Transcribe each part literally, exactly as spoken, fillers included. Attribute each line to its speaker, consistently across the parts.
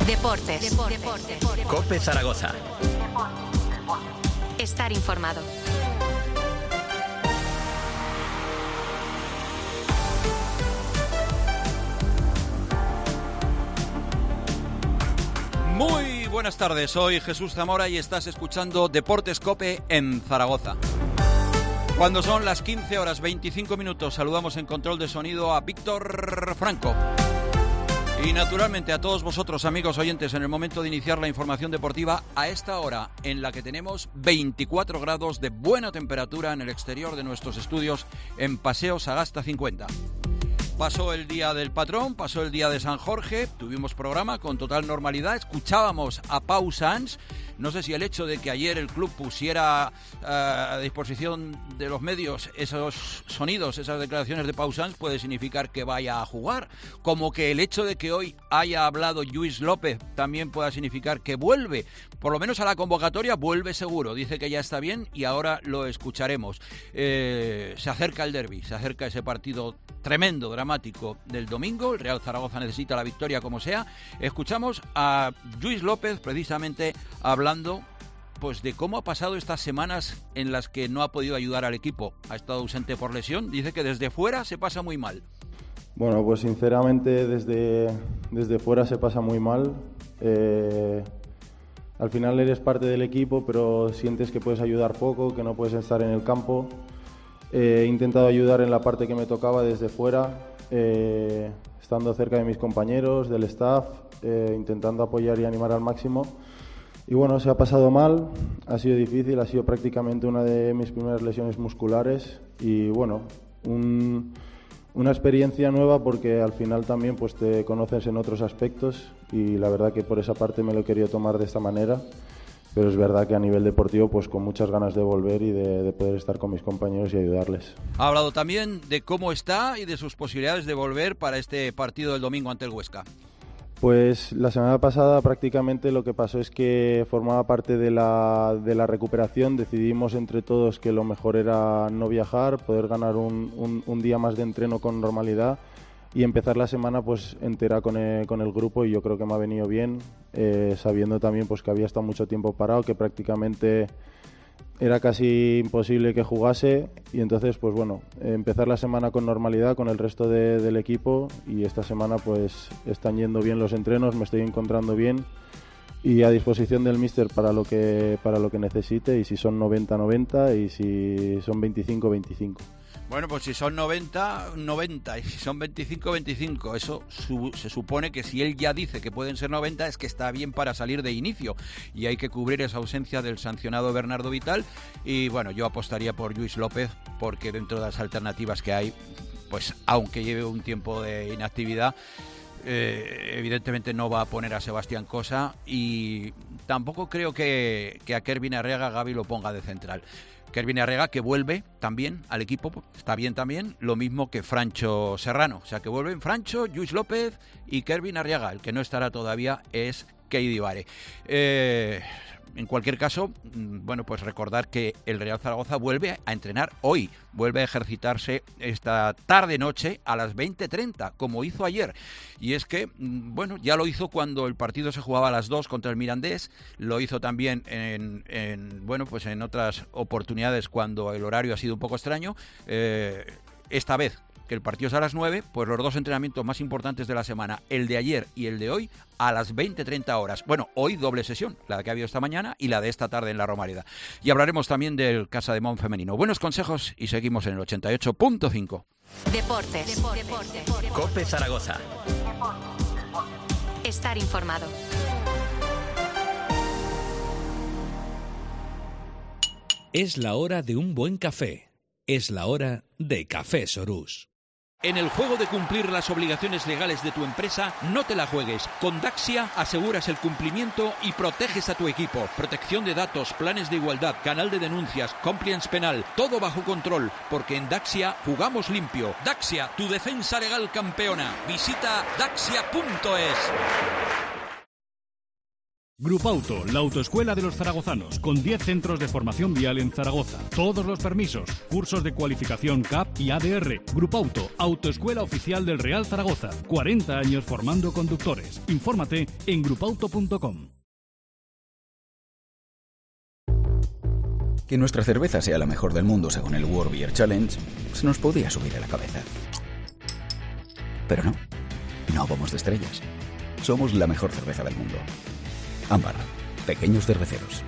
Speaker 1: Deportes. Deportes.
Speaker 2: COPE Zaragoza.
Speaker 1: Estar informado.
Speaker 3: Muy buenas tardes, soy Jesús Zamora y estás escuchando Deportes COPE en Zaragoza. Cuando son las quince horas veinticinco minutos, saludamos en control de sonido a Víctor Franco. Y naturalmente a todos vosotros, amigos oyentes, en el momento de iniciar la información deportiva a esta hora en la que tenemos veinticuatro grados de buena temperatura en el exterior de nuestros estudios en Paseo Sagasta cincuenta. Pasó el día del patrón, pasó el día de San Jorge, tuvimos programa con total normalidad, escuchábamos a Pau Sanz. No sé si el hecho de que ayer el club pusiera uh, a disposición de los medios esos sonidos, esas declaraciones de Pau Sanz puede significar que vaya a jugar, como que el hecho de que hoy haya hablado Lluís López también pueda significar que vuelve, por lo menos a la convocatoria vuelve seguro, dice que ya está bien y ahora lo escucharemos. Eh, se acerca el derbi, se acerca ese partido tremendo, dramático del domingo, el Real Zaragoza necesita la victoria como sea. Escuchamos a Lluís López precisamente hablando pues de cómo ha pasado estas semanas en las que no ha podido ayudar al equipo, ha estado ausente por lesión, dice que desde fuera se pasa muy mal.
Speaker 4: Bueno, pues sinceramente desde, desde fuera se pasa muy mal. Eh, al final eres parte del equipo, pero sientes que puedes ayudar poco, que no puedes estar en el campo. Eh, he intentado ayudar en la parte que me tocaba desde fuera, eh, estando cerca de mis compañeros, del staff, eh, intentando apoyar y animar al máximo. Y bueno, se ha pasado mal, ha sido difícil, ha sido prácticamente una de mis primeras lesiones musculares y bueno, un, una experiencia nueva porque al final también pues te conoces en otros aspectos y la verdad que por esa parte me lo he querido tomar de esta manera. Pero es verdad que a nivel deportivo, pues con muchas ganas de volver y de, de poder estar con mis compañeros y ayudarles.
Speaker 3: Ha hablado también de cómo está y de sus posibilidades de volver para este partido del domingo ante el Huesca.
Speaker 4: Pues la semana pasada prácticamente lo que pasó es que formaba parte de la, de la recuperación. Decidimos entre todos que lo mejor era no viajar, poder ganar un, un, un día más de entreno con normalidad y empezar la semana pues entera con el, con el grupo y yo creo que me ha venido bien, eh, sabiendo también pues que había estado mucho tiempo parado, que prácticamente era casi imposible que jugase y entonces pues bueno, empezar la semana con normalidad con el resto de, del equipo y esta semana pues están yendo bien los entrenos, me estoy encontrando bien y a disposición del míster para lo que para lo que necesite y si son noventa, noventa y si son veinticinco, veinticinco.
Speaker 3: Bueno, pues si son noventa, noventa y si son veinticinco, veinticinco. Eso su, se supone que si él ya dice que pueden ser noventa es que está bien para salir de inicio y hay que cubrir esa ausencia del sancionado Bernardo Vital y bueno, yo apostaría por Lluís López porque dentro de las alternativas que hay, pues aunque lleve un tiempo de inactividad, Eh, evidentemente no va a poner a Sebastián Cosa y tampoco creo que, que a Kervin Arriaga Gavi lo ponga de central. Kervin Arriaga que vuelve también al equipo, está bien también, lo mismo que Francho Serrano, o sea que vuelven Francho, Lluís López y Kervin Arriaga, el que no estará todavía es Keidi Vare. Eh... En cualquier caso, bueno, pues recordar que el Real Zaragoza vuelve a entrenar hoy, vuelve a ejercitarse esta tarde-noche a las veinte treinta, como hizo ayer. Y es que, bueno, ya lo hizo cuando el partido se jugaba a las dos contra el Mirandés, lo hizo también en, en bueno, pues en otras oportunidades cuando el horario ha sido un poco extraño. Eh, esta vez que el partido es a las nueve, pues los dos entrenamientos más importantes de la semana, el de ayer y el de hoy, a las veinte treinta horas. Bueno, hoy doble sesión, la que ha habido esta mañana y la de esta tarde en la Romareda. Y hablaremos también del Casa de Mon femenino. Buenos consejos y seguimos en el ochenta y ocho punto cinco.
Speaker 1: Deportes. Deportes. Deportes.
Speaker 2: COPE Zaragoza.
Speaker 1: Estar informado.
Speaker 5: Es la hora de un buen café. Es la hora de Café Sorús.
Speaker 6: En el juego de cumplir las obligaciones legales de tu empresa, no te la juegues. Con Daxia aseguras el cumplimiento y proteges a tu equipo. Protección de datos, planes de igualdad, canal de denuncias, compliance penal, todo bajo control, porque en Daxia jugamos limpio. Daxia, tu defensa legal campeona. Visita daxia punto es.
Speaker 2: Grupauto, la autoescuela de los zaragozanos, con diez centros de formación vial en Zaragoza. Todos los permisos, cursos de cualificación C A P y A D R. Grupauto, autoescuela oficial del Real Zaragoza. cuarenta años formando conductores. Infórmate en grupauto punto com.
Speaker 7: Que nuestra cerveza sea la mejor del mundo según el World Beer Challenge se nos podía subir a la cabeza. Pero no, no vamos de estrellas. Somos la mejor cerveza del mundo. Ámbar, pequeños cerveceros.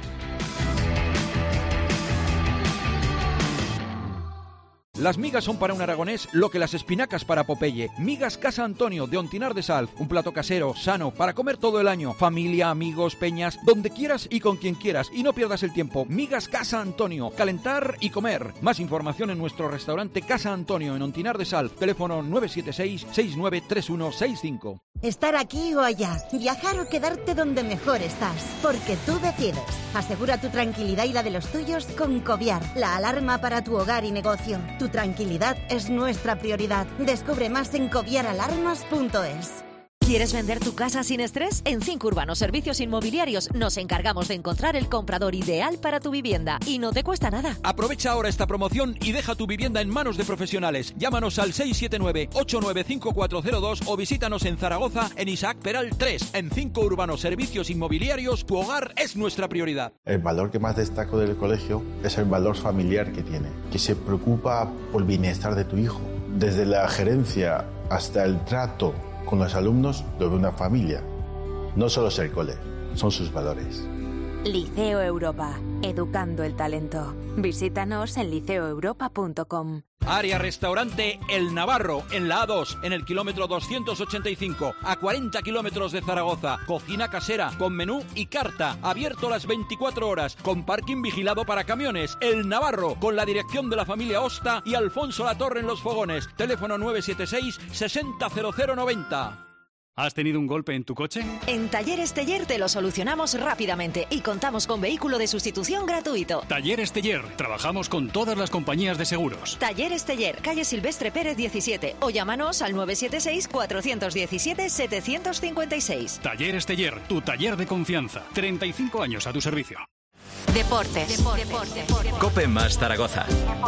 Speaker 6: Las migas son para un aragonés lo que las espinacas para Popeye. Migas Casa Antonio de Ontinar de Sal. Un plato casero, sano, para comer todo el año. Familia, amigos, peñas, donde quieras y con quien quieras. Y no pierdas el tiempo. Migas Casa Antonio. Calentar y comer. Más información en nuestro restaurante Casa Antonio en Ontinar de Sal. Teléfono nueve siete seis, seis nueve tres uno seis cinco.
Speaker 8: Estar aquí o allá, viajar o quedarte donde mejor estás, porque tú decides. Asegura tu tranquilidad y la de los tuyos con Coviar, la alarma para tu hogar y negocio. Tu tranquilidad es nuestra prioridad. Descubre más en coviar alarmas punto es.
Speaker 9: ¿Quieres vender tu casa sin estrés? En Cinco Urbanos Servicios Inmobiliarios nos encargamos de encontrar el comprador ideal para tu vivienda y no te cuesta nada.
Speaker 6: Aprovecha ahora esta promoción y deja tu vivienda en manos de profesionales. Llámanos al seis siete nueve, ocho nueve cinco cuatro cero dos o visítanos en Zaragoza en Isaac Peral tres. En Cinco Urbanos Servicios Inmobiliarios, tu hogar es nuestra prioridad.
Speaker 10: El valor que más destaco del colegio es el valor familiar que tiene, que se preocupa por el bienestar de tu hijo. Desde la gerencia hasta el trato con los alumnos, lo de una familia. No solo es el cole, son sus valores.
Speaker 11: Liceo Europa, educando el talento. Visítanos en liceo europa punto com.
Speaker 6: Área Restaurante El Navarro, en la A dos, en el kilómetro doscientos ochenta y cinco, a cuarenta kilómetros de Zaragoza. Cocina casera, con menú y carta, abierto las veinticuatro horas, con parking vigilado para camiones. El Navarro, con la dirección de la familia Osta y Alfonso Latorre en los fogones. Teléfono nueve siete seis, sesenta cero cero noventa.
Speaker 2: ¿Has tenido un golpe en tu coche?
Speaker 9: En Talleres Teller te lo solucionamos rápidamente y contamos con vehículo de sustitución gratuito.
Speaker 2: Talleres Teller. Trabajamos con todas las compañías de seguros.
Speaker 9: Talleres Teller, calle Silvestre Pérez diecisiete o llámanos al nueve siete seis, cuatro uno siete, siete cinco seis.
Speaker 2: Talleres Teller, tu taller de confianza. treinta y cinco años a tu servicio.
Speaker 1: Deportes. Deportes. Deportes. Deportes.
Speaker 5: Cope más Zaragoza.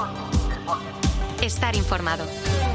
Speaker 1: Estar informado.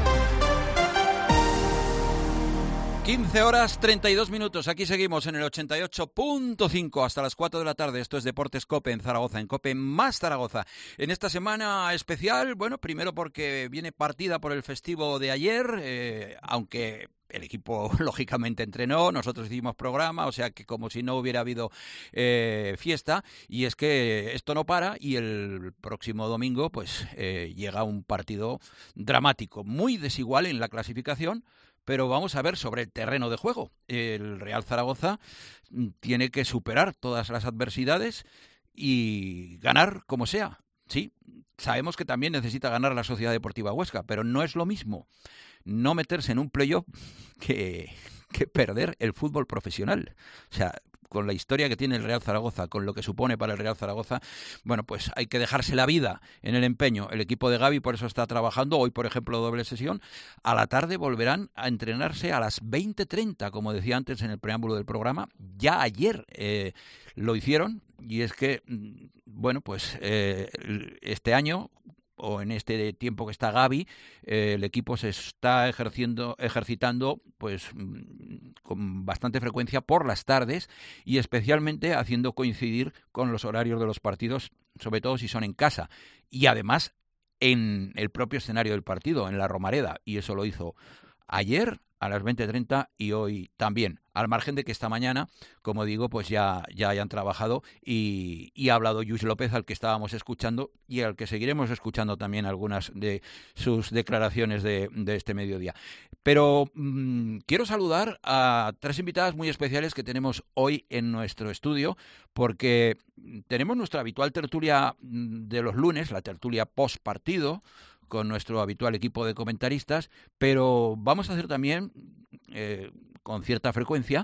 Speaker 3: quince horas treinta y dos minutos, aquí seguimos en el ochenta y ocho punto cinco hasta las cuatro de la tarde. Esto es Deportes Cope en Zaragoza, en Cope más Zaragoza. En esta semana especial, bueno, primero porque viene partida por el festivo de ayer, eh, aunque el equipo lógicamente entrenó, nosotros hicimos programa, o sea que como si no hubiera habido eh, fiesta, y es que esto no para y el próximo domingo pues eh, llega un partido dramático, muy desigual en la clasificación. Pero vamos a ver sobre el terreno de juego. El Real Zaragoza tiene que superar todas las adversidades y ganar como sea. Sí, sabemos que también necesita ganar la Sociedad Deportiva Huesca, pero no es lo mismo no meterse en un playoff que, que perder el fútbol profesional. O sea, con la historia que tiene el Real Zaragoza, con lo que supone para el Real Zaragoza, bueno, pues hay que dejarse la vida en el empeño. El equipo de Gavi por eso está trabajando. Hoy, por ejemplo, doble sesión. A la tarde volverán a entrenarse a las veinte treinta, como decía antes en el preámbulo del programa. Ya ayer eh, lo hicieron, y es que, bueno, pues eh, este año, o en este tiempo que está Gavi, eh, el equipo se está ejerciendo, ejercitando pues con bastante frecuencia por las tardes, y especialmente haciendo coincidir con los horarios de los partidos, sobre todo si son en casa, y además en el propio escenario del partido, en la Romareda, y eso lo hizo ayer a las veinte treinta y hoy también, al margen de que esta mañana, como digo, pues ya, ya hayan trabajado y, y ha hablado Lluís López, al que estábamos escuchando y al que seguiremos escuchando también algunas de sus declaraciones de, de este mediodía. Pero mmm, quiero saludar a tres invitadas muy especiales que tenemos hoy en nuestro estudio, porque tenemos nuestra habitual tertulia de los lunes, la tertulia post partido, con nuestro habitual equipo de comentaristas, pero vamos a hacer también, eh, con cierta frecuencia,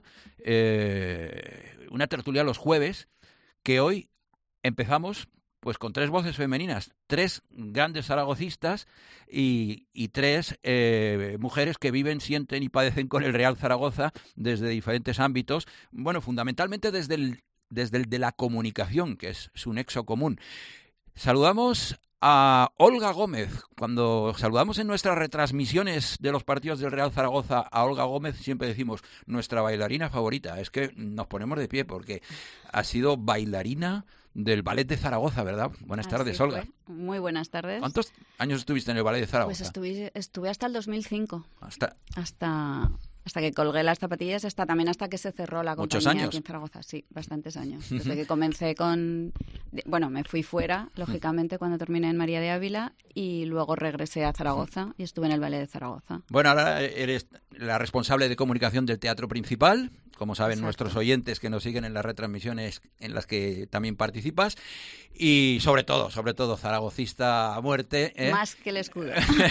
Speaker 3: eh, una tertulia los jueves, que hoy empezamos pues con tres voces femeninas, tres grandes zaragocistas y, y tres eh, mujeres que viven, sienten y padecen con el Real Zaragoza desde diferentes ámbitos, bueno, fundamentalmente desde el desde el de la comunicación, que es su nexo común. Saludamos a Olga Gómez. Cuando saludamos en nuestras retransmisiones de los partidos del Real Zaragoza a Olga Gómez, siempre decimos nuestra bailarina favorita. Es que nos ponemos de pie porque ha sido bailarina del Ballet de Zaragoza, ¿verdad? Buenas
Speaker 12: Así
Speaker 3: tardes, Olga.
Speaker 12: Fue. Muy buenas tardes.
Speaker 3: ¿Cuántos años estuviste en el Ballet de Zaragoza?
Speaker 12: Pues estuve, estuve hasta el dos mil cinco.
Speaker 3: Hasta...
Speaker 12: Hasta... Hasta que colgué las zapatillas, hasta también hasta que se cerró la compañía.
Speaker 3: ¿Muchos años?
Speaker 12: Aquí en Zaragoza, sí, bastantes años. Desde que comencé con... Bueno, me fui fuera, lógicamente, cuando terminé en María de Ávila, y luego regresé a Zaragoza y estuve en el Ballet de Zaragoza.
Speaker 3: Bueno, ahora eres la responsable de comunicación del Teatro Principal, como saben Exacto. nuestros oyentes que nos siguen en las retransmisiones en las que también participas, y sobre todo, sobre todo, zaragocista a muerte. ¿eh?
Speaker 12: Más que el escudo.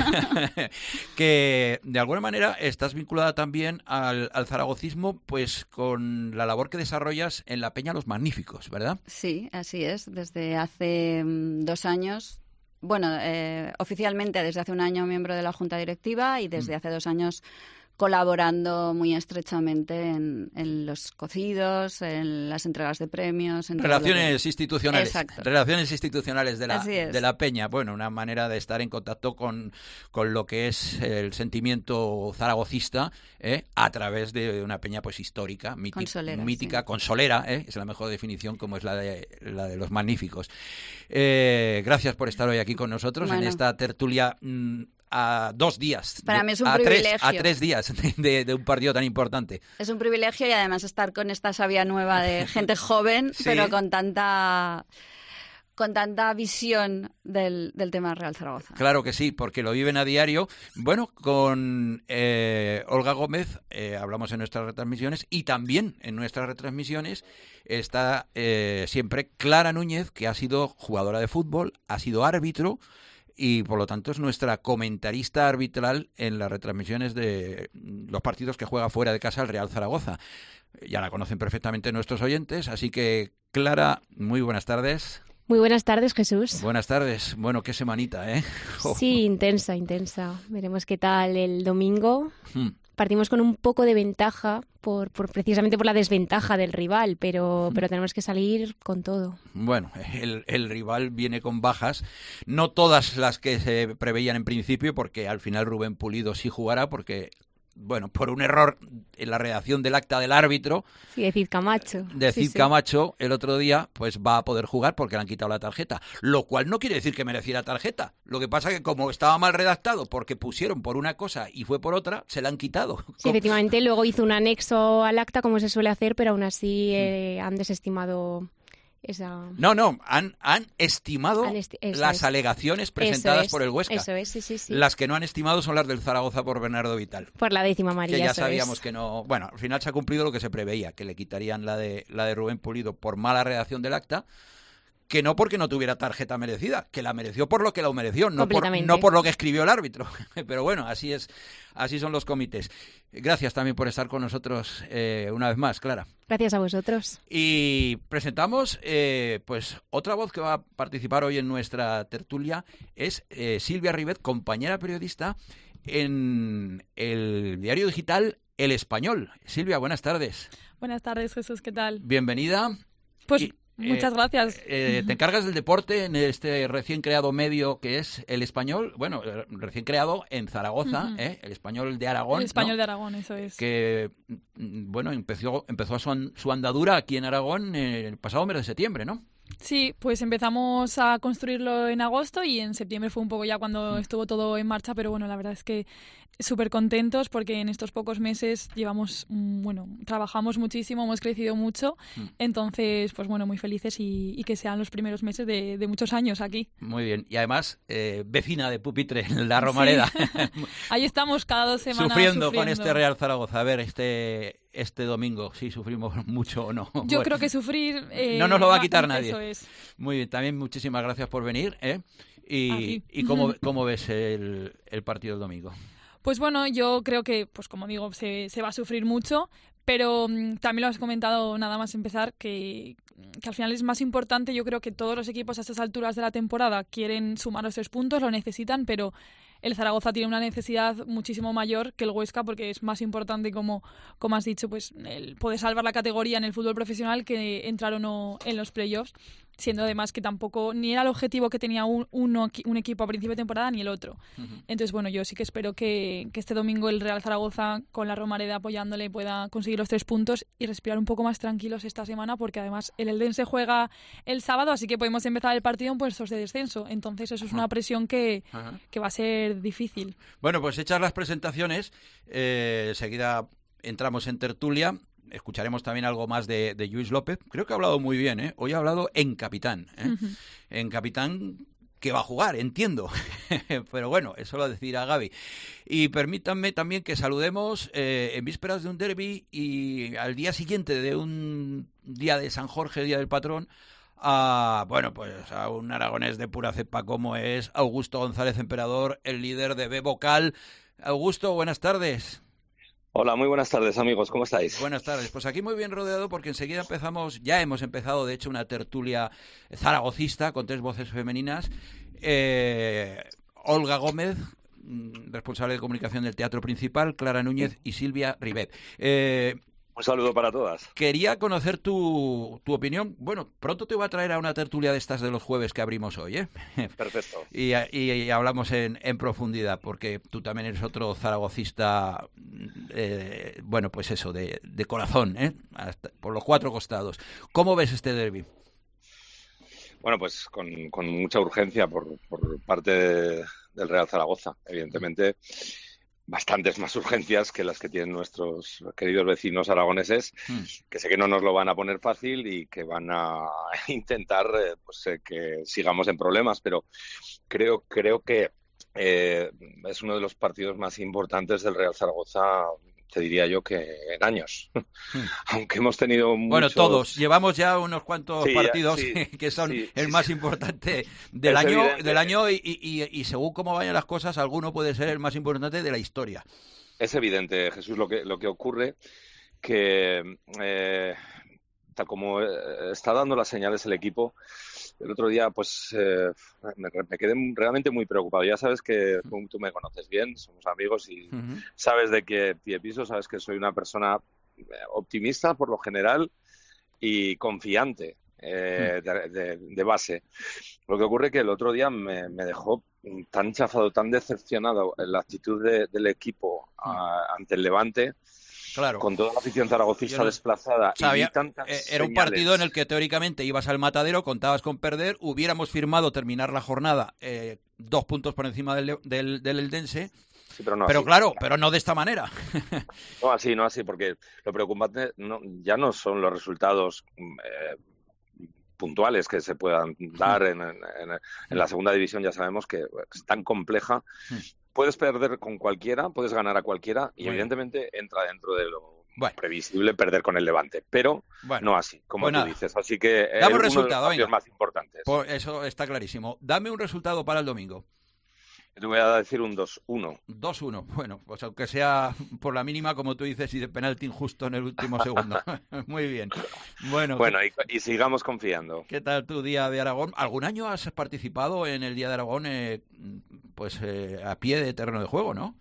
Speaker 3: Que de alguna manera estás vinculada también al, al zaragocismo, pues con la labor que desarrollas en la Peña Los Magníficos, ¿verdad?
Speaker 12: Sí, así es. Desde hace um, dos años, bueno, eh, oficialmente desde hace un año miembro de la Junta Directiva y desde mm. hace dos años colaborando muy estrechamente en, en los cocidos, en las entregas de premios. En
Speaker 3: Relaciones
Speaker 12: que...
Speaker 3: institucionales.
Speaker 12: Exacto.
Speaker 3: Relaciones institucionales de la, de la Peña. Bueno, una manera de estar en contacto con, con lo que es el sentimiento zaragocista ¿eh? a través de una peña pues histórica, mítica,
Speaker 12: consolera,
Speaker 3: mítica
Speaker 12: sí.
Speaker 3: consolera, ¿eh? es la mejor definición, como es la de, la de los magníficos. Eh, gracias por estar hoy aquí con nosotros bueno. en esta tertulia mmm, a dos días.
Speaker 12: Para mí es un
Speaker 3: a
Speaker 12: privilegio.
Speaker 3: Tres, a tres días de, de un partido tan importante.
Speaker 12: Es un privilegio y además estar con esta savia nueva de gente joven, sí. pero con tanta... con tanta visión del, del tema Real Zaragoza.
Speaker 3: Claro que sí, porque lo viven a diario. Bueno, con eh, Olga Gómez eh, hablamos en nuestras retransmisiones y también en nuestras retransmisiones está eh, siempre Clara Núñez, que ha sido jugadora de fútbol, ha sido árbitro y por lo tanto es nuestra comentarista arbitral en las retransmisiones de los partidos que juega fuera de casa el Real Zaragoza. Ya la conocen perfectamente nuestros oyentes, así que Clara, muy buenas tardes.
Speaker 13: Muy buenas tardes, Jesús.
Speaker 3: Buenas tardes. Bueno, qué semanita, ¿eh? Oh.
Speaker 13: Sí, intensa, intensa. Veremos qué tal el domingo.
Speaker 3: Hmm.
Speaker 13: Partimos con un poco de ventaja, por, por precisamente por la desventaja del rival, pero, pero tenemos que salir con todo.
Speaker 3: Bueno, el, el rival viene con bajas, no todas las que se preveían en principio, porque al final Rubén Pulido sí jugará, porque... Bueno, por un error en la redacción del acta del árbitro.
Speaker 13: Sí, de Cid Camacho.
Speaker 3: De Cid
Speaker 13: sí, sí.
Speaker 3: Camacho, el otro día, pues va a poder jugar porque le han quitado la tarjeta. Lo cual no quiere decir que mereciera tarjeta. Lo que pasa es que como estaba mal redactado, porque pusieron por una cosa y fue por otra, se la han quitado.
Speaker 13: Sí, efectivamente, luego hizo un anexo al acta, como se suele hacer, pero aún así eh, han desestimado... Esa...
Speaker 3: No, no, han, han estimado
Speaker 13: han esti
Speaker 3: las
Speaker 13: es.
Speaker 3: alegaciones presentadas
Speaker 13: es,
Speaker 3: por el Huesca.
Speaker 13: Eso es, sí, sí, sí.
Speaker 3: Las que no han estimado son las del Zaragoza por Bernardo Vital.
Speaker 13: Por la décima amarilla.
Speaker 3: Que ya
Speaker 13: eso
Speaker 3: sabíamos
Speaker 13: es.
Speaker 3: que no... Bueno, al final se ha cumplido lo que se preveía, que le quitarían la de, la de Rubén Pulido por mala redacción del acta, que no porque no tuviera tarjeta merecida, que la mereció por lo que la mereció, no por, no por lo que escribió el árbitro. Pero bueno, así es, así son los comités. Gracias también por estar con nosotros eh, una vez más, Clara.
Speaker 13: Gracias a vosotros.
Speaker 3: Y presentamos eh, pues otra voz que va a participar hoy en nuestra tertulia, es eh, Silvia Ribet, compañera periodista en el diario digital El Español. Silvia, buenas tardes.
Speaker 14: Buenas tardes, Jesús, ¿qué tal?
Speaker 3: Bienvenida.
Speaker 14: Pues...
Speaker 3: Y,
Speaker 14: Muchas gracias.
Speaker 3: Eh, eh, te encargas del deporte en este recién creado medio que es El Español, bueno, recién creado en Zaragoza, uh-huh. ¿eh? El Español de Aragón.
Speaker 14: El Español
Speaker 3: ¿no?
Speaker 14: de Aragón, eso es.
Speaker 3: Que, bueno, empezó, empezó su, su andadura aquí en Aragón el pasado mes de septiembre, ¿no?
Speaker 14: Sí, pues empezamos a construirlo en agosto y en septiembre fue un poco ya cuando estuvo todo en marcha, pero bueno, la verdad es que súper contentos porque en estos pocos meses llevamos, bueno, trabajamos muchísimo, hemos crecido mucho, entonces, pues bueno, muy felices y, y que sean los primeros meses de, de muchos años aquí.
Speaker 3: Muy bien, y además, eh, vecina de pupitre en la Romareda.
Speaker 14: Sí. Ahí estamos cada dos semanas
Speaker 3: sufriendo,
Speaker 14: sufriendo
Speaker 3: con este Real Zaragoza. A ver, este... este domingo, si sufrimos mucho o no.
Speaker 14: Yo
Speaker 3: bueno,
Speaker 14: creo que sufrir... Eh,
Speaker 3: no nos lo va a quitar nadie.
Speaker 14: Eso es.
Speaker 3: Muy bien, también muchísimas gracias por venir. ¿eh? Y, y cómo, cómo ves el, el partido del domingo.
Speaker 14: Pues bueno, yo creo que, pues como digo, se, se va a sufrir mucho, pero um, también lo has comentado nada más empezar, que, que al final es más importante. Yo creo que todos los equipos a estas alturas de la temporada quieren sumar los tres puntos, lo necesitan, pero el Zaragoza tiene una necesidad muchísimo mayor que el Huesca, porque es más importante, como, como has dicho, pues el poder salvar la categoría en el fútbol profesional que entrar o no en los playoffs, siendo además que tampoco ni era el objetivo que tenía un, uno, un equipo a principio de temporada ni el otro. Uh-huh. Entonces, bueno, yo sí que espero que, que este domingo el Real Zaragoza, con la Romareda apoyándole, pueda conseguir los tres puntos y respirar un poco más tranquilos esta semana, porque además el Eldense juega el sábado, así que podemos empezar el partido en puestos de descenso. Entonces eso es una presión que, uh-huh. que va a ser difícil.
Speaker 3: Bueno, pues hechas las presentaciones, eh, enseguida entramos en tertulia. Escucharemos también algo más de, de Lluís López. Creo que ha hablado muy bien, ¿eh? Hoy ha hablado en capitán, ¿eh? Uh-huh. En capitán que va a jugar, entiendo. Pero bueno, eso lo decidirá Gaby. Y permítanme también que saludemos eh, en vísperas de un derbi y al día siguiente de un día de San Jorge, Día del Patrón, a, bueno, pues a un aragonés de pura cepa como es Augusto González Emperador, el líder de B Vocal. Augusto, buenas tardes.
Speaker 15: Hola, muy buenas tardes, amigos. ¿Cómo estáis?
Speaker 3: Buenas tardes. Pues aquí muy bien rodeado porque enseguida empezamos, ya hemos empezado, de hecho, una tertulia zaragocista con tres voces femeninas. Eh, Olga Gómez, responsable de comunicación del Teatro Principal, Clara Núñez y Silvia Ribet. Eh,
Speaker 15: Un saludo para todas.
Speaker 3: Quería conocer tu, tu opinión. Bueno, pronto te voy a traer a una tertulia de estas de los jueves que abrimos hoy, ¿eh?
Speaker 15: Perfecto.
Speaker 3: y, y, y hablamos en, en profundidad, porque tú también eres otro zaragocista, eh, bueno, pues eso, de, de corazón, ¿eh? Hasta, por los cuatro costados. ¿Cómo ves este derbi?
Speaker 15: Bueno, pues con, con mucha urgencia por, por parte de, del Real Zaragoza, evidentemente. Bastantes más urgencias que las que tienen nuestros queridos vecinos aragoneses, mm. que sé que no nos lo van a poner fácil y que van a intentar eh, pues, eh, que sigamos en problemas, pero creo, creo que eh, es uno de los partidos más importantes del Real Zaragoza, te diría yo que en años. Mm. Aunque hemos tenido muchos...
Speaker 3: Bueno, todos. Llevamos ya unos cuantos
Speaker 15: sí,
Speaker 3: partidos
Speaker 15: sí,
Speaker 3: que son
Speaker 15: sí,
Speaker 3: el
Speaker 15: sí,
Speaker 3: más
Speaker 15: sí.
Speaker 3: importante del
Speaker 15: es
Speaker 3: año,
Speaker 15: evidente.
Speaker 3: del año y, y, y según cómo vayan las cosas, alguno puede ser el más importante de la historia.
Speaker 15: Es evidente, Jesús, lo que, lo que ocurre que, eh, tal como está dando las señales el equipo, el otro día pues eh, me, me quedé realmente muy preocupado. Ya sabes que tú, tú me conoces bien, somos amigos y uh-huh. sabes de qué pie piso, sabes que soy una persona optimista por lo general y confiante eh, uh-huh. de, de, de base. Lo que ocurre que el otro día me, me dejó tan chafado, tan decepcionado en la actitud de, del equipo uh-huh. a, ante el Levante.
Speaker 3: Claro.
Speaker 15: Con toda la afición zaragocista no, desplazada.
Speaker 3: Sabía,
Speaker 15: y tantas
Speaker 3: eh, era un
Speaker 15: señales.
Speaker 3: partido en el que teóricamente ibas al matadero, contabas con perder, hubiéramos firmado terminar la jornada eh, dos puntos por encima del, del, del Eldense.
Speaker 15: Sí, pero no
Speaker 3: pero
Speaker 15: así,
Speaker 3: claro,
Speaker 15: claro,
Speaker 3: pero no de esta manera.
Speaker 15: No así, no así, porque lo preocupante no, ya no son los resultados eh, puntuales que se puedan dar en, en, en la segunda división. Ya sabemos que es tan compleja. Puedes perder con cualquiera, puedes ganar a cualquiera y bueno, evidentemente entra dentro de lo bueno. previsible perder con el Levante, pero bueno, no así, como pues tú nada. dices. Así que es uno
Speaker 3: resultado,
Speaker 15: de los partidos más importantes.
Speaker 3: Pues eso está clarísimo. Dame un resultado para el domingo.
Speaker 15: Te voy a decir un dos uno.
Speaker 3: dos uno. Bueno, pues aunque sea por la mínima, como tú dices, y de penalti injusto en el último segundo. Muy bien. Bueno,
Speaker 15: bueno y, y sigamos confiando.
Speaker 3: ¿Qué tal tu Día de Aragón? ¿Algún año has participado en el Día de Aragón eh, pues eh, a pie de terreno de juego, no?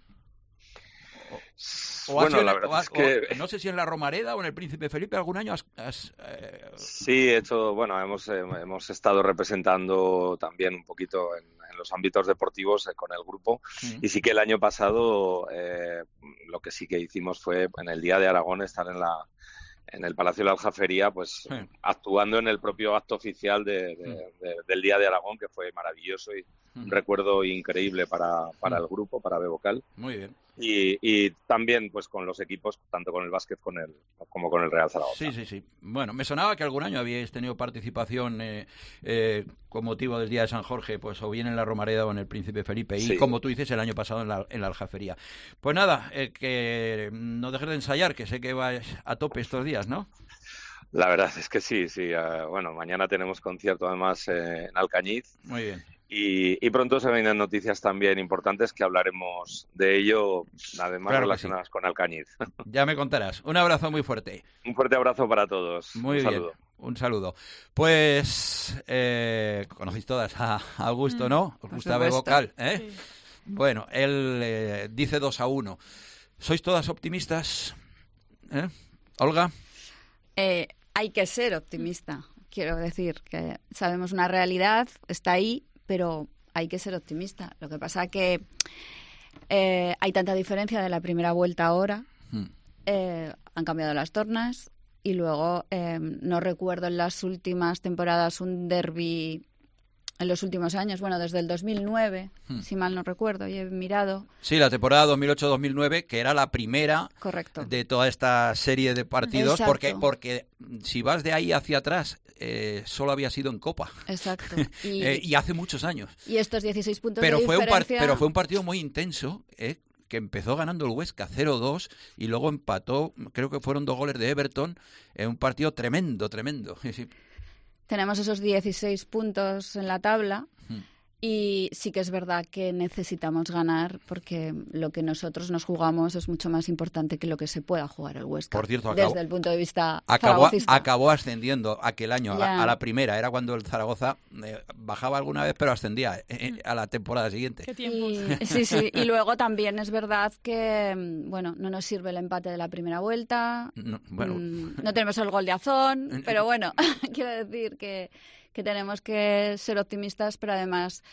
Speaker 3: O, o
Speaker 15: bueno,
Speaker 3: sido,
Speaker 15: la verdad
Speaker 3: o,
Speaker 15: es que...
Speaker 3: O, no sé si en la Romareda o en el Príncipe Felipe, ¿algún año has...? has eh...
Speaker 15: Sí, he hecho, bueno, hemos, eh, hemos estado representando también un poquito en, en los ámbitos deportivos eh, con el grupo. Uh-huh. Y sí que el año pasado eh, lo que sí que hicimos fue en el Día de Aragón estar en la en el Palacio de la Aljafería, pues sí. actuando en el propio acto oficial de, de, de, del Día de Aragón, que fue maravilloso y un recuerdo increíble para, para el grupo, para B Vocal.
Speaker 3: Muy bien.
Speaker 15: Y, y también pues con los equipos, tanto con el básquet con el, como con el Real Zaragoza.
Speaker 3: Sí, sí, sí. Bueno, me sonaba que algún año habíais tenido participación eh, eh, con motivo del Día de San Jorge, pues o bien en la Romareda o en el Príncipe Felipe. Y sí. como tú dices, el año pasado en la, en la Aljafería. Pues nada, eh, que no dejes de ensayar, que sé que vais a tope estos días, ¿no?
Speaker 15: La verdad es que sí, sí. Uh, bueno, mañana tenemos concierto además eh, en Alcañiz.
Speaker 3: Muy bien.
Speaker 15: Y, y pronto se vienen noticias también importantes que hablaremos de ello, además claro relacionadas sí. con Alcañiz.
Speaker 3: Ya me contarás. Un abrazo muy fuerte.
Speaker 15: Un fuerte abrazo para todos.
Speaker 3: Muy
Speaker 15: un
Speaker 3: bien.
Speaker 15: Saludo.
Speaker 3: Un saludo. Pues eh, conocéis todas a Augusto, ¿no? Os gusta B Vocal, ¿eh? Sí. Bueno, él eh, dice dos a uno. ¿Sois todas optimistas? ¿Eh? ¿Olga?
Speaker 12: Eh, hay que ser optimista. Quiero decir que sabemos una realidad, está ahí, pero hay que ser optimista. Lo que pasa que eh, hay tanta diferencia de la primera vuelta ahora. Hmm. Eh, han cambiado las tornas y luego eh, no recuerdo en las últimas temporadas un derbi en los últimos años, bueno, desde el dos mil nueve, hmm. si mal no recuerdo, y he mirado.
Speaker 3: Sí, la temporada dos mil ocho dos mil nueve, que era la primera
Speaker 12: Correcto.
Speaker 3: de toda esta serie de partidos,
Speaker 12: Exacto.
Speaker 3: porque porque si vas de ahí hacia atrás, eh, solo había sido en Copa.
Speaker 12: Exacto. Y,
Speaker 3: eh, y hace muchos años.
Speaker 12: Y estos dieciséis puntos
Speaker 3: pero
Speaker 12: de
Speaker 3: fue
Speaker 12: diferencia...
Speaker 3: Un par- pero fue un partido muy intenso, ¿eh? Que empezó ganando el Huesca cero dos y luego empató, creo que fueron dos goles de Everton, en un partido tremendo, tremendo. Sí.
Speaker 12: Tenemos esos dieciséis puntos en la tabla
Speaker 3: hmm.
Speaker 12: y sí que es verdad que necesitamos ganar porque lo que nosotros nos jugamos es mucho más importante que lo que se pueda jugar el Huesca.
Speaker 3: Por cierto, acabó,
Speaker 12: desde el punto de vista
Speaker 3: acabó,
Speaker 12: zaragocista.
Speaker 3: acabó ascendiendo aquel año a la, a la primera. Era cuando el Zaragoza eh, bajaba alguna vez, pero ascendía eh, a la temporada siguiente.
Speaker 14: ¿Qué tiempos?
Speaker 12: Y, sí, sí. Y luego también es verdad que, bueno, no nos sirve el empate de la primera vuelta.
Speaker 3: No, bueno.
Speaker 12: mm, no tenemos el gol de Azón, pero bueno, quiero decir que, que tenemos que ser optimistas, pero además...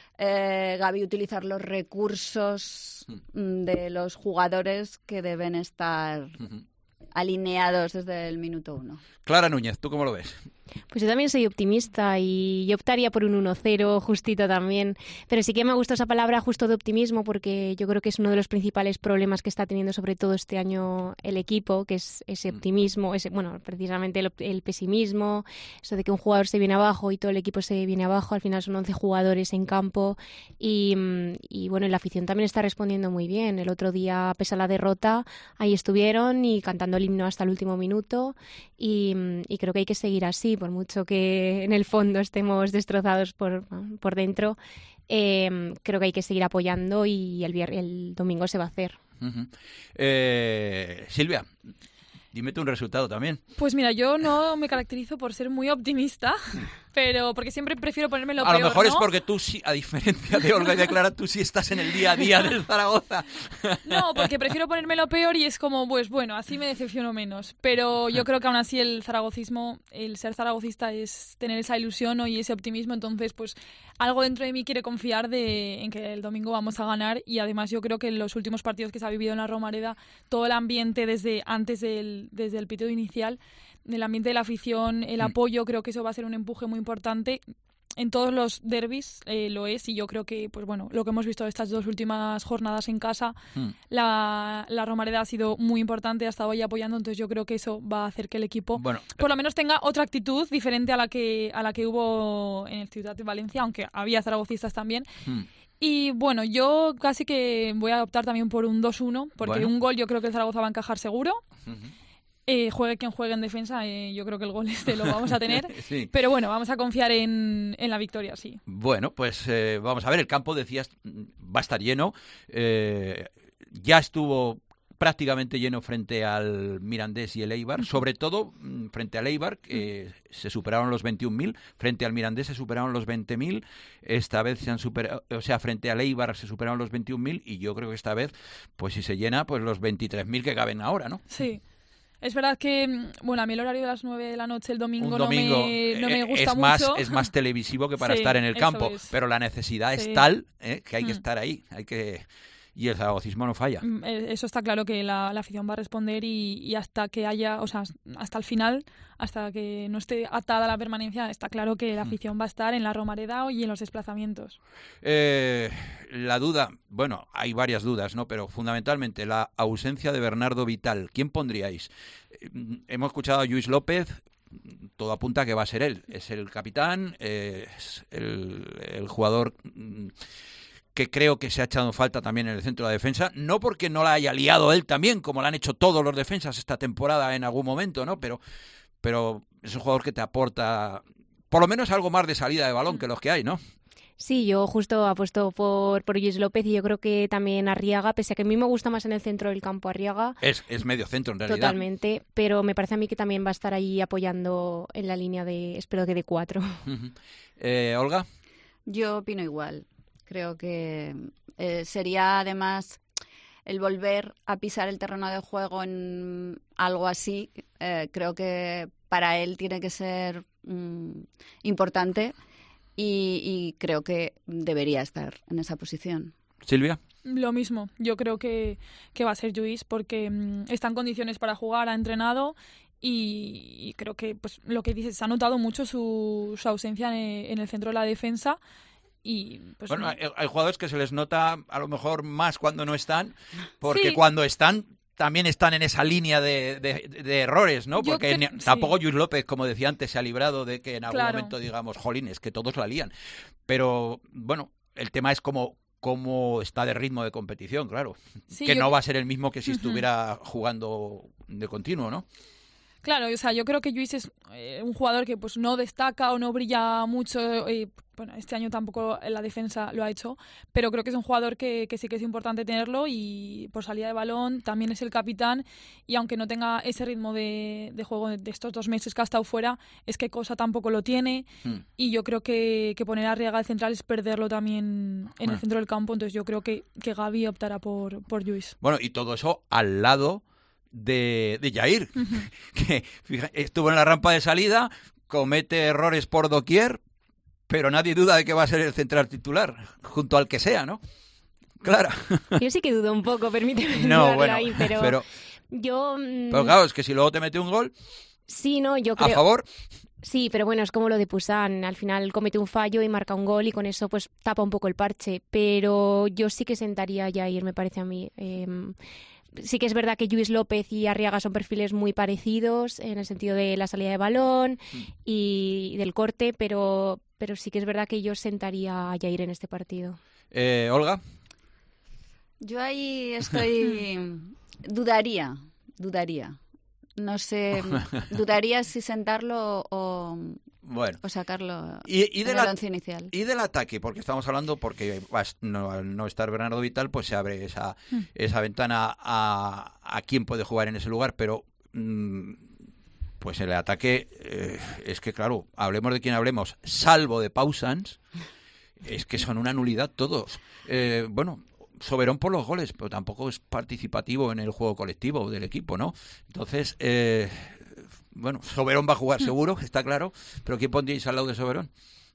Speaker 12: Eh, Gaby, utilizar los recursos mm, de los jugadores que deben estar uh-huh. alineados desde el minuto uno.
Speaker 3: Clara Núñez, ¿tú cómo lo ves?
Speaker 13: Pues yo también soy optimista y yo optaría por un uno cero justito también, pero sí que me gusta esa palabra justo de optimismo porque yo creo que es uno de los principales problemas que está teniendo sobre todo este año el equipo, que es ese optimismo, ese, bueno, precisamente el, el pesimismo, eso de que un jugador se viene abajo y todo el equipo se viene abajo, al final son once jugadores en campo y, y bueno, la afición también está respondiendo muy bien. El otro día, pese a la derrota, ahí estuvieron y cantando el himno hasta el último minuto y, y creo que hay que seguir así, por mucho que en el fondo estemos destrozados por, por dentro, eh, creo que hay que seguir apoyando y el, vier- el domingo se va a hacer.
Speaker 3: Uh-huh. eh, Silvia, dime tú un resultado también.
Speaker 14: Pues mira, yo no me caracterizo por ser muy optimista, pero porque siempre prefiero ponerme lo
Speaker 3: a
Speaker 14: peor,
Speaker 3: lo mejor
Speaker 14: ¿no?
Speaker 3: es porque tú sí, a diferencia de Olga y de Clara, tú sí estás en el día a día del Zaragoza.
Speaker 14: No, porque prefiero ponerme lo peor y es como, pues bueno, así me decepciono menos. Pero yo creo que aún así el zaragocismo, el ser zaragocista es tener esa ilusión, ¿no? Y ese optimismo. Entonces, pues algo dentro de mí quiere confiar de, en que el domingo vamos a ganar. Y además yo creo que en los últimos partidos que se ha vivido en la Romareda, todo el ambiente desde antes del, desde el pitido inicial, el ambiente de la afición, el apoyo, creo que eso va a ser un empuje muy importante. En todos los derbis eh, lo es y yo creo que, pues bueno, lo que hemos visto estas dos últimas jornadas en casa, mm. la, la Romareda ha sido muy importante, ha estado ahí apoyando, entonces yo creo que eso va a hacer que el equipo, bueno, por lo menos tenga otra actitud diferente a la que a la que hubo en el Ciudad de Valencia, aunque había zaragocistas también. Mm. Y bueno, yo casi que voy a optar también por un dos uno, porque bueno. un gol yo creo que el Zaragoza va a encajar seguro. Uh-huh. Eh, juegue quien juegue en defensa, eh, yo creo que el gol este lo vamos a tener. Sí. Pero bueno, vamos a confiar en, en la victoria, sí.
Speaker 3: Bueno, pues eh, vamos a ver, el campo, decías, va a estar lleno. Eh, ya estuvo prácticamente lleno frente al Mirandés y el Eibar, sobre todo frente al Eibar, que mm. se superaron los veintiún mil, frente al Mirandés se superaron los veinte mil, esta vez se han superado, o sea, frente al Eibar se superaron los veintiún mil y yo creo que esta vez, pues si se llena, pues los veintitrés mil que caben ahora, ¿no?
Speaker 14: Sí. Es verdad que, bueno, a mí el horario de las nueve de la noche el domingo,
Speaker 3: Un domingo
Speaker 14: no, me, no me gusta
Speaker 3: es más,
Speaker 14: mucho.
Speaker 3: Es más televisivo que para sí, estar en el campo, es. Pero la necesidad sí. es tal eh, que hay que mm. estar ahí, hay que... Y el zaragocismo no falla.
Speaker 14: Eso está claro que la, la afición va a responder y, y hasta que haya, o sea, hasta el final, hasta que no esté atada la permanencia, está claro que la afición va a estar en la Romareda y en los desplazamientos.
Speaker 3: Eh, la duda, bueno, hay varias dudas, ¿no? Pero fundamentalmente la ausencia de Bernardo Vital. ¿Quién pondríais? Eh, hemos escuchado a Lluís López. Todo apunta a que va a ser él. Es el capitán, eh, es el, el jugador... que creo que se ha echado falta también en el centro de defensa, no porque no la haya liado él también, como lo han hecho todos los defensas esta temporada en algún momento, ¿no? Pero, pero es un jugador que te aporta por lo menos algo más de salida de balón que los que hay, ¿no?
Speaker 13: Sí, yo justo apuesto por, por Lluís López y yo creo que también Arriaga, pese a que a mí me gusta más en el centro del campo Arriaga.
Speaker 3: Es, es medio centro en realidad.
Speaker 13: Totalmente, pero me parece a mí que también va a estar ahí apoyando en la línea de, espero que de cuatro.
Speaker 3: Uh-huh. eh, ¿Olga?
Speaker 12: Yo opino igual. Creo que Eh, sería además el volver a pisar el terreno de juego en algo así, eh, creo que para él tiene que ser mm, importante y, y creo que debería estar en esa posición.
Speaker 3: Silvia.
Speaker 14: Lo mismo, yo creo que, que va a ser Lluís porque mmm, está en condiciones para jugar, ha entrenado y, y creo que pues lo que dices, se ha notado mucho su, su ausencia en, en el centro de la defensa. Y, pues,
Speaker 3: bueno,
Speaker 14: no.
Speaker 3: hay, hay jugadores que se les nota a lo mejor más cuando no están, porque
Speaker 14: sí.
Speaker 3: cuando están también están en esa línea de, de, de errores, ¿no?
Speaker 14: Yo
Speaker 3: Porque
Speaker 14: que,
Speaker 3: ni, tampoco
Speaker 14: sí.
Speaker 3: Lluís López, como decía antes, se ha librado de que en algún
Speaker 14: claro.
Speaker 3: momento digamos, jolines, que todos la lían. Pero, bueno, el tema es cómo, cómo está de ritmo de competición, claro.
Speaker 14: Sí,
Speaker 3: que
Speaker 14: yo...
Speaker 3: no va a ser el mismo que si
Speaker 14: uh-huh.
Speaker 3: estuviera jugando de continuo, ¿no?
Speaker 14: Claro, o sea, yo creo que Lluís es eh, un jugador que pues no destaca o no brilla mucho. Eh, bueno, este año tampoco en la defensa lo ha hecho, pero creo que es un jugador que, que sí que es importante tenerlo y por salida de balón también es el capitán y aunque no tenga ese ritmo de, de juego de, de estos dos meses que ha estado fuera, es que Cosa tampoco lo tiene hmm. y yo creo que, que poner a Arriaga al central es perderlo también en bueno. el centro del campo, entonces yo creo que, que Gavi optará por, por Lluís.
Speaker 3: Bueno, y todo eso al lado de, de Jair, uh-huh. que fija, estuvo en la rampa de salida, comete errores por doquier, pero nadie duda de que va a ser el central titular, junto al que sea, ¿no? Clara.
Speaker 13: Yo sí que dudo un poco, permíteme
Speaker 3: no, bueno,
Speaker 13: ahí, pero,
Speaker 3: pero
Speaker 13: yo... Mmm...
Speaker 3: Pero claro, es que si luego te mete un gol...
Speaker 13: Sí, no, yo creo...
Speaker 3: ¿A favor?
Speaker 13: Sí, pero bueno, es como lo de Poussin. Al final comete un fallo y marca un gol y con eso pues tapa un poco el parche. Pero yo sí que sentaría a Jair, me parece a mí. Eh, sí que es verdad que Lluís López y Arriaga son perfiles muy parecidos en el sentido de la salida de balón y del corte, pero, pero sí que es verdad que yo sentaría a Jair en este partido.
Speaker 3: Eh, Olga.
Speaker 12: Yo ahí estoy... dudaría, dudaría. No sé, dudaría si sentarlo o,
Speaker 3: bueno.
Speaker 12: o sacarlo
Speaker 3: y, y
Speaker 12: en el once inicial.
Speaker 3: Y del ataque, porque estamos hablando, porque no, al no estar Bernardo Vital, pues se abre esa, mm. esa ventana a, a quién puede jugar en ese lugar, pero mmm, pues el ataque, eh, es que claro, hablemos de quién hablemos, salvo de Pau Sanz, es que son una nulidad todos. Eh, bueno... Soberón por los goles, pero tampoco es participativo en el juego colectivo del equipo, ¿no? Entonces, eh, bueno, Soberón va a jugar seguro, está claro, pero ¿quién pondríais al lado de Soberón?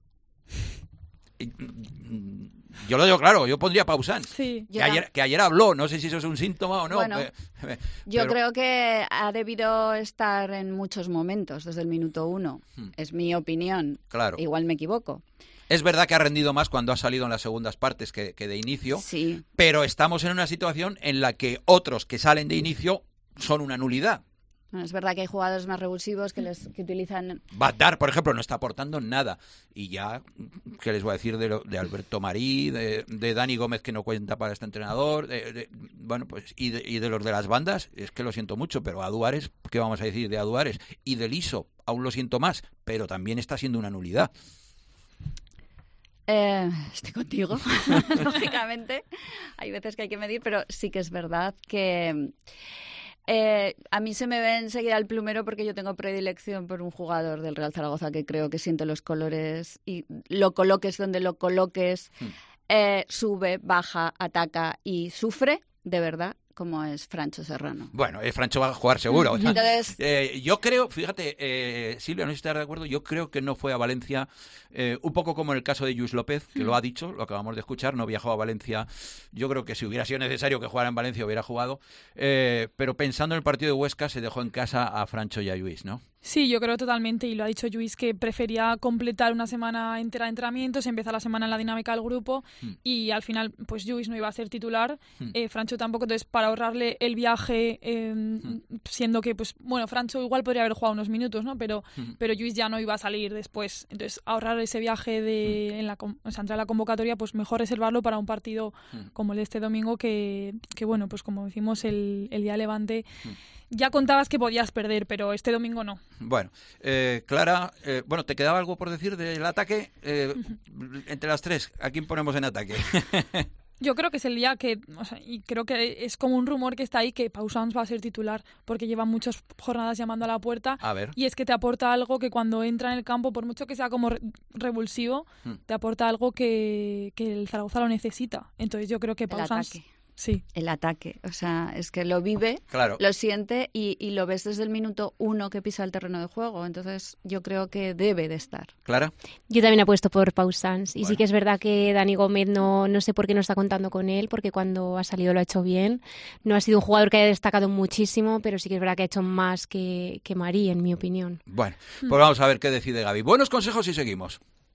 Speaker 3: Yo lo digo claro, yo pondría a Pau Sanz,
Speaker 14: sí,
Speaker 3: que, ayer, que ayer habló, no sé si eso es un síntoma o no.
Speaker 12: Bueno,
Speaker 3: pero,
Speaker 12: yo creo que ha debido estar en muchos momentos desde el minuto uno, hmm. es mi opinión,
Speaker 3: claro.
Speaker 12: Igual me equivoco.
Speaker 3: Es verdad que ha rendido más cuando ha salido en las segundas partes que, que de inicio,
Speaker 12: sí.
Speaker 3: Pero estamos en una situación en la que otros que salen de inicio son una nulidad.
Speaker 12: Bueno, es verdad que hay jugadores más revulsivos que, les, que utilizan...
Speaker 3: Badar, por ejemplo, no está aportando nada. Y ya, ¿qué les voy a decir de, lo, de Alberto Marí, de, de Dani Gómez, que no cuenta para este entrenador? De, de, bueno, pues y de, y de los de las bandas, es que lo siento mucho, pero a Duárez, ¿qué vamos a decir de Duárez? Y de Liso, aún lo siento más, pero también está siendo una nulidad.
Speaker 12: Eh, estoy contigo, lógicamente. Hay veces que hay que medir, pero sí que es verdad que eh, a mí se me ve enseguida el plumero porque yo tengo predilección por un jugador del Real Zaragoza que creo que siente los colores y lo coloques donde lo coloques, eh, sube, baja, ataca y sufre, de verdad, como es Francho Serrano.
Speaker 3: Bueno, eh, Francho va a jugar seguro.
Speaker 12: Entonces...
Speaker 3: eh, yo creo, fíjate, eh, Silvia, no sé si estás de acuerdo, yo creo que no fue a Valencia, eh, un poco como en el caso de Lluís López, que mm. lo ha dicho, lo acabamos de escuchar, no viajó a Valencia. Yo creo que si hubiera sido necesario que jugara en Valencia hubiera jugado, eh, pero pensando en el partido de Huesca se dejó en casa a Francho y a Lluís, ¿no?
Speaker 14: Sí, yo creo totalmente, y lo ha dicho Lluís, que prefería completar una semana entera de entrenamientos, empezar la semana en la dinámica del grupo mm. y al final pues Lluís no iba a ser titular, mm. eh, Francho tampoco, entonces para ahorrarle el viaje, eh, mm. siendo que pues bueno, Francho igual podría haber jugado unos minutos, ¿no? Pero, mm. pero Lluís ya no iba a salir después, entonces ahorrar ese viaje de mm. en la, o sea, entrar a la convocatoria, pues mejor reservarlo para un partido mm. como el de este domingo que, que bueno, pues como decimos el, el día de Levante, mm. ya contabas que podías perder, pero este domingo no.
Speaker 3: Bueno, eh, Clara, eh, bueno, ¿te quedaba algo por decir del ataque? Eh, entre las tres, ¿a quién ponemos en ataque?
Speaker 14: Yo creo que es el día que, o sea, y creo que es como un rumor que está ahí, que Pau Sanz va a ser titular, porque lleva muchas jornadas llamando a la puerta.
Speaker 3: A ver.
Speaker 14: Y es que te aporta algo que cuando entra en el campo, por mucho que sea como re- revulsivo, hmm. te aporta algo que, que el Zaragoza lo necesita. Entonces yo creo que Pau Sanz... Sí.
Speaker 12: El ataque, o sea, es que lo vive,
Speaker 3: claro.
Speaker 12: lo siente y, y lo ves desde el minuto uno que pisa el terreno de juego. Entonces yo creo que debe de estar.
Speaker 3: ¿Clara?
Speaker 13: Yo también apuesto por Pau Sanz. Y
Speaker 3: bueno.
Speaker 13: sí que es verdad que Dani Gómez no, no sé por qué no está contando con él, porque cuando ha salido lo ha hecho bien. No ha sido un jugador que haya destacado muchísimo, pero sí que es verdad que ha hecho más que, que Marí, en mi opinión.
Speaker 3: Bueno, pues vamos a ver qué decide Gaby. Buenos consejos y seguimos.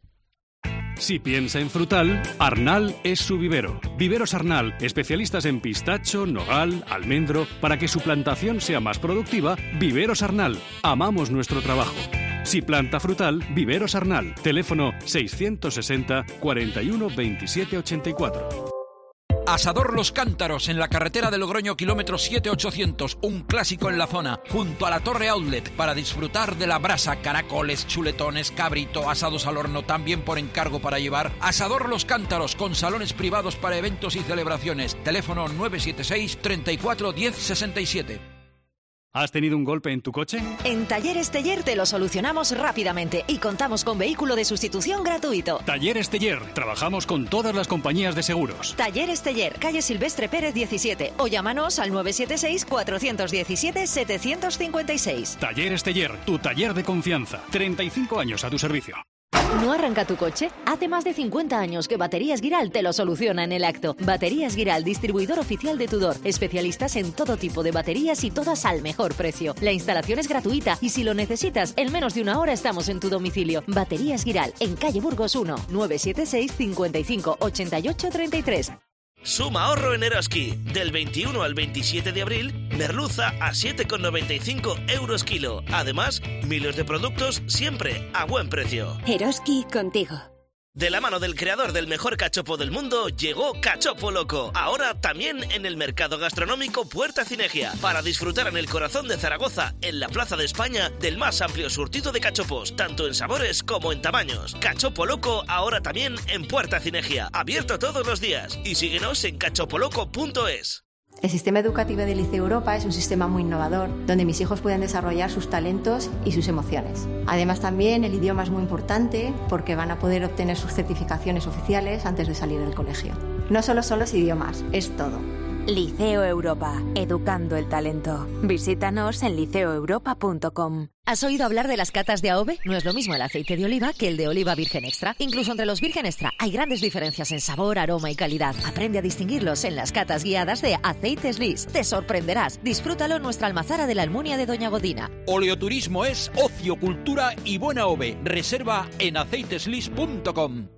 Speaker 2: Si piensa en frutal, Arnal es su vivero. Viveros Arnal, especialistas en pistacho, nogal, almendro. Para que su plantación sea más productiva, Viveros Arnal. Amamos nuestro trabajo. Si planta frutal, Viveros Arnal. Teléfono seiscientos sesenta, cuarenta y uno, veintisiete, ochenta y cuatro.
Speaker 6: Asador Los Cántaros, en la carretera de Logroño, kilómetro siete ochocientos, un clásico en la zona, junto a la Torre Outlet, para disfrutar de la brasa, caracoles, chuletones, cabrito, asados al horno, también por encargo para llevar. Asador Los Cántaros, con salones privados para eventos y celebraciones. Teléfono nueve siete seis, treinta y cuatro, diez, sesenta y siete.
Speaker 2: ¿Has tenido un golpe en tu coche?
Speaker 9: En Talleres Teller te lo solucionamos rápidamente y contamos con vehículo de sustitución gratuito.
Speaker 2: Talleres Teller. Trabajamos con todas las compañías de seguros.
Speaker 9: Talleres Teller, calle Silvestre Pérez diecisiete, o llámanos al nueve siete seis, cuatro diecisiete, siete cinco seis.
Speaker 2: Talleres Teller, tu taller de confianza. treinta y cinco años a tu servicio.
Speaker 9: ¿No arranca tu coche? Hace más de cincuenta años que Baterías Giral te lo soluciona en el acto. Baterías Giral, distribuidor oficial de Tudor. Especialistas en todo tipo de baterías y todas al mejor precio. La instalación es gratuita y si lo necesitas, en menos de una hora estamos en tu domicilio. Baterías Giral, en calle Burgos uno, nueve siete seis, cincuenta y cinco, ochenta y ocho, treinta y tres.
Speaker 16: Suma ahorro en Eroski. Del veintiuno al veintisiete de abril, merluza a siete con noventa y cinco euros kilo. Además, miles de productos siempre a buen precio.
Speaker 17: Eroski contigo.
Speaker 16: De la mano del creador del mejor cachopo del mundo, llegó Cachopo Loco. Ahora también en el mercado gastronómico Puerta Cinegia. Para disfrutar en el corazón de Zaragoza, en la Plaza de España, del más amplio surtido de cachopos, tanto en sabores como en tamaños. Cachopo Loco ahora también en Puerta Cinegia. Abierto todos los días. Y síguenos en cachopoloco punto es.
Speaker 18: El sistema educativo del Liceo Europa es un sistema muy innovador, donde mis hijos pueden desarrollar sus talentos y sus emociones. Además, también el idioma es muy importante porque van a poder obtener sus certificaciones oficiales antes de salir del colegio. No solo son los idiomas, es todo.
Speaker 11: Liceo Europa, educando el talento. Visítanos en liceo europa punto com.
Speaker 9: ¿Has oído hablar de las catas de A O V E? No es lo mismo el aceite de oliva que el de oliva virgen extra. Incluso entre los virgen extra hay grandes diferencias en sabor, aroma y calidad. Aprende a distinguirlos en las catas guiadas de Aceites Lis. Te sorprenderás. Disfrútalo en nuestra almazara de la Almunia de Doña Godina.
Speaker 6: Oleoturismo es ocio, cultura y buena O V E. Reserva en aceiteslis punto com.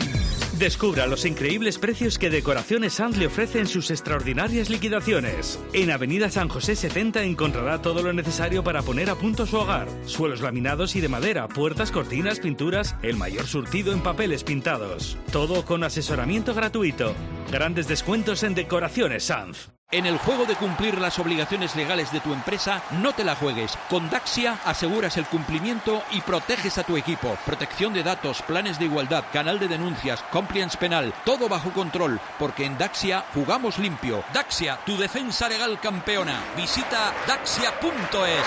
Speaker 19: Descubra los increíbles precios que Decoraciones Sanz le ofrece en sus extraordinarias liquidaciones. En Avenida San José setenta encontrará todo lo necesario para poner a punto su hogar. Suelos laminados y de madera, puertas, cortinas, pinturas, el mayor surtido en papeles pintados. Todo con asesoramiento gratuito. Grandes descuentos en Decoraciones Sanz.
Speaker 6: En el juego de cumplir las obligaciones legales de tu empresa, no te la juegues. Con Daxia aseguras el cumplimiento y proteges a tu equipo. Protección de datos, planes de igualdad, canal de denuncias, compliance penal, todo bajo control, porque en Daxia jugamos limpio. Daxia, tu defensa legal campeona. Visita daxia punto es.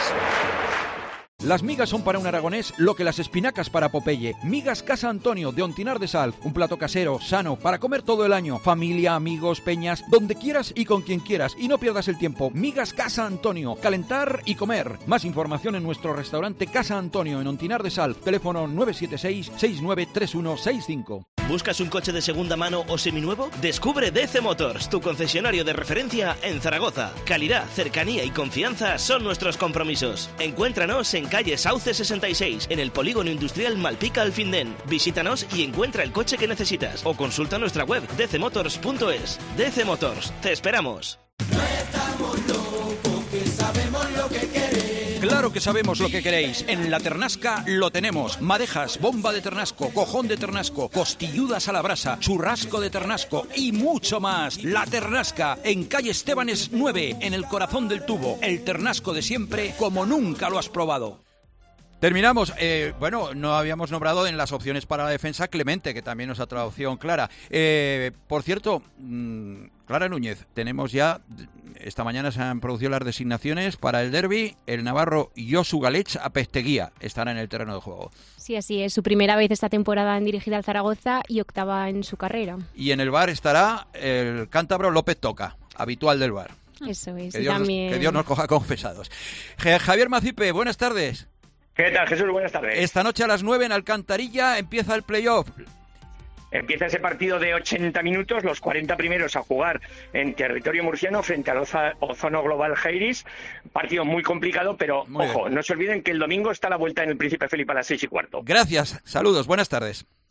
Speaker 6: Las migas son para un aragonés lo que las espinacas para Popeye. Migas Casa Antonio de Ontinar de Salv. Un plato casero, sano, para comer todo el año. Familia, amigos, peñas, donde quieras y con quien quieras. Y no pierdas el tiempo. Migas Casa Antonio. Calentar y comer. Más información en nuestro restaurante Casa Antonio en Ontinar de Salv. Teléfono nueve siete seis, seis nueve tres uno seis cinco.
Speaker 16: ¿Buscas un coche de segunda mano o seminuevo? Descubre D C Motors, tu concesionario de referencia en Zaragoza. Calidad, cercanía y confianza son nuestros compromisos. Encuéntranos en calle Sauce sesenta y seis, en el polígono industrial Malpica Alfindén. Visítanos y encuentra el coche que necesitas. O consulta nuestra web d c motors punto es. D C Motors, te esperamos.
Speaker 20: No estamos locos, que sabemos lo que queremos.
Speaker 6: Claro que sabemos lo que queréis. En La Ternasca lo tenemos. Madejas, bomba de ternasco, cojón de ternasco, costilludas a la brasa, churrasco de ternasco y mucho más. La Ternasca, en calle Estebanes nueve, en el corazón del tubo. El ternasco de siempre, como nunca lo has probado.
Speaker 3: Terminamos. Eh, bueno, no habíamos nombrado en las opciones para la defensa Clemente, que también nos ha traído opción clara. Eh, por cierto, mmm, Clara Núñez, tenemos ya, esta mañana se han producido las designaciones para el derbi. El navarro Josu Galech Apesteguía estará en el terreno de juego.
Speaker 13: Sí, así es. Su primera vez esta temporada en dirigir al Zaragoza y octava en su carrera.
Speaker 3: Y en el V A R estará el cántabro López Toca, habitual del V A R.
Speaker 13: Eso es.
Speaker 3: Que Dios,
Speaker 13: también...
Speaker 3: nos, que Dios nos coja confesados. Javier Macipe, buenas tardes.
Speaker 17: ¿Qué tal, Jesús? Buenas tardes.
Speaker 3: Esta noche a las nueve en Alcantarilla empieza el playoff.
Speaker 17: Empieza ese partido de ochenta minutos, los cuarenta primeros a jugar en territorio murciano frente al Ozono Global Jairis. Partido muy complicado, pero muy ojo, bien. No se olviden que el domingo está la vuelta en el Príncipe Felipe a las seis y cuarto.
Speaker 3: Gracias, saludos, buenas tardes.